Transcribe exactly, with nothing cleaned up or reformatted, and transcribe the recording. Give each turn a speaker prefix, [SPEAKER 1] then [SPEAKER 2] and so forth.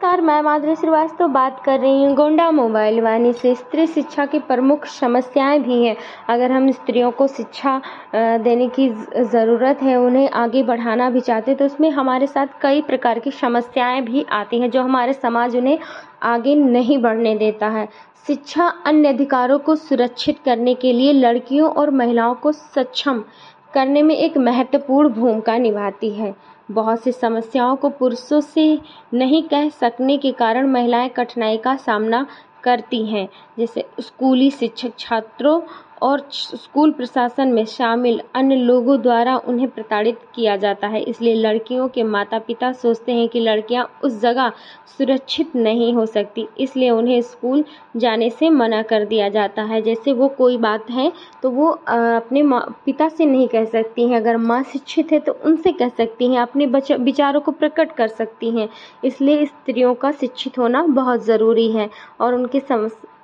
[SPEAKER 1] नमस्कार, मैं माधुरी श्रीवास्तव बात कर रही हूँ गोंडा मोबाइल वाणी से। स्त्री शिक्षा की प्रमुख समस्याएं भी हैं। अगर हम स्त्रियों को शिक्षा देने की ज़रूरत है, उन्हें आगे बढ़ाना भी चाहते हैं, तो उसमें हमारे साथ कई प्रकार की समस्याएं भी आती हैं जो हमारे समाज उन्हें आगे नहीं बढ़ने देता है। शिक्षा अन्य अधिकारों को सुरक्षित करने के लिए लड़कियों और महिलाओं को सक्षम करने में एक महत्वपूर्ण भूमिका निभाती है। बहुत सी समस्याओं को पुरुषों से नहीं कह सकने के कारण महिलाएं कठिनाई का सामना करती हैं, जैसे स्कूली शिक्षक, छात्रों और स्कूल प्रशासन में शामिल अन्य लोगों द्वारा उन्हें प्रताड़ित किया जाता है। इसलिए लड़कियों के माता पिता सोचते हैं कि लड़कियां उस जगह सुरक्षित नहीं हो सकती, इसलिए उन्हें स्कूल जाने से मना कर दिया जाता है। जैसे वो कोई बात है तो वो अपने माँ पिता से नहीं कह सकती हैं, अगर माँ शिक्षित है तो उनसे कह सकती हैं, अपने विचारों को प्रकट कर सकती हैं। इसलिए स्त्रियों का शिक्षित होना बहुत ज़रूरी है और उनकी समस्या